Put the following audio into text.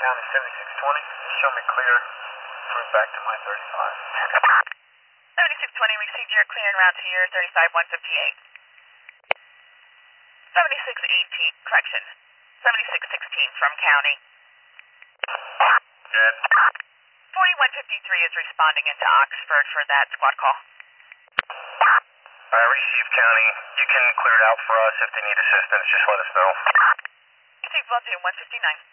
County 7620. Show me clear. Move back to my 35. 7620, received your clear en route to your 35158. 7618, correction. 7616 from County. Good. 4153 is responding into Oxford for that squad call. Receive County. You can clear it out for us if they need assistance. Just let us know. Received, will do, 159.